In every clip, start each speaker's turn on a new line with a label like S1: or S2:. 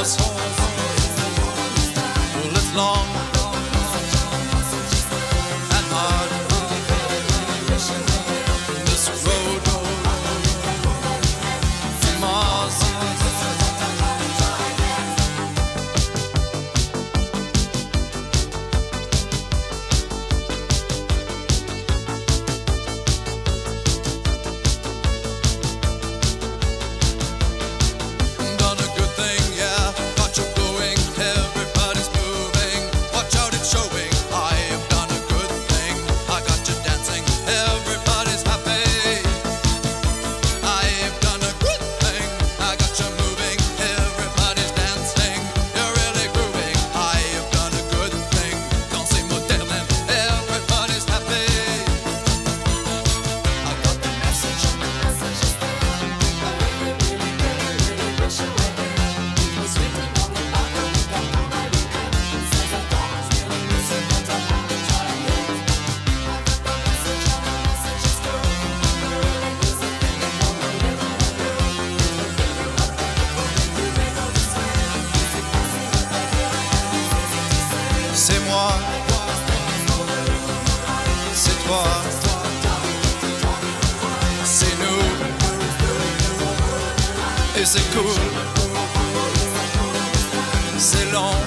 S1: us. Well, it's long and hard, this road from Mars. Done a good thing, yeah. Got you going, everybody's moving. Watch out, it's showing. I have done a good thing. I got you dancing, everybody's happy. I have done a good thing. I got you moving, everybody's dancing. You're really grooving. I have done a good thing. Dansez moderne, everybody's happy. I got the message. C'est moi, c'est toi, c'est nous, et c'est cool, c'est long,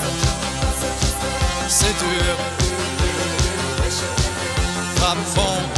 S1: c'est dur, frappe fond.